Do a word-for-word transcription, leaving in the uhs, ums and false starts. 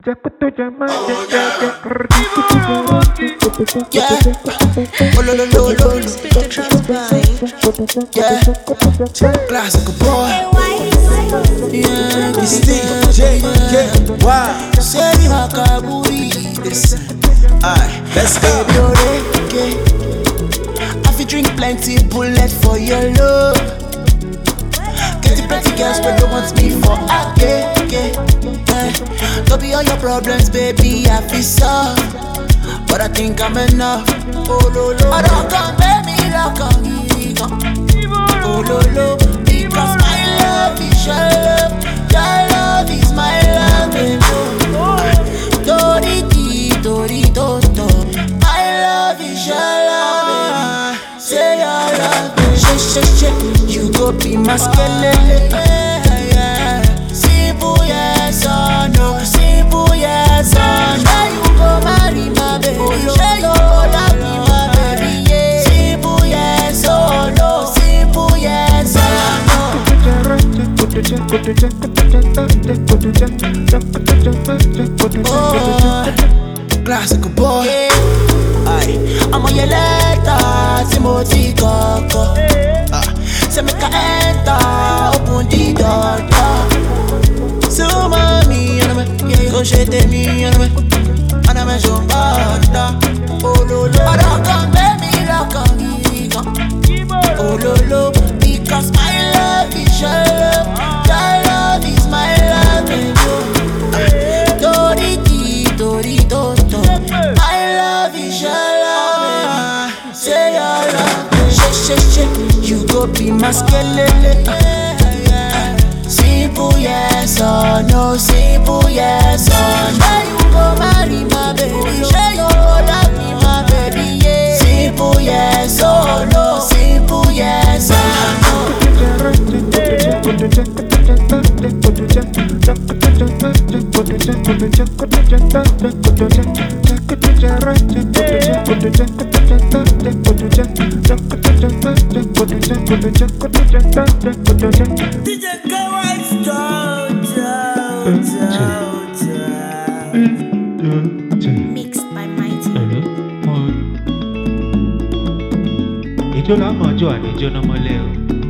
Yeah. Oh, lo, lo, lo, lo. Yeah. Classical boy. Yeah. It's D J. Yeah. Wow. Say Makaburi. Listen. Alright. Let's go. Baby, I fi drink plenty bullet for your love. Get the pretty girls but don't want me for a gay, gay. Eh. Don't be all your problems, baby, I feel soft, but I think I'm enough. Oh, lo, lo. I don't come, baby, lock on me. Oh, lo, lo. Because my love is your love. Your love is my love, baby. Dori, dori, do, do. My love is your love, baby. Say your love, baby. Shit, shit, shit. You go be my skeleton. Simple yes or no. Simple yes or no. Say you go marry my baby. Say you go love me, my baby. Yeah. Simple yes or no. Simple yes or no. Oh, classical boy. Aye, I'm on your letter, Timothy Coco. Ah, say make I enter, open the door. So mommy, and I'm yeah, go shake me, and I'm and I'm a jumbo. Oh lo lo, I don't come, baby, lock on me. Oh lo lo, because my love is your love, your love is my love, baby. Dori di, dori do do, my love is your love. Say your love, shake shake shake, you go be my skeleton. Simple yes or no, simple yes or no. Say you go marry my baby, say you go love me, my baby, yeah. Simple yes or no, simple yes or no. D J K-Wise, Mixed by Mighty. Ìjọ làá mọ̀ ọjọ́ àníjọ́ náà mọ́lẹ̀ o.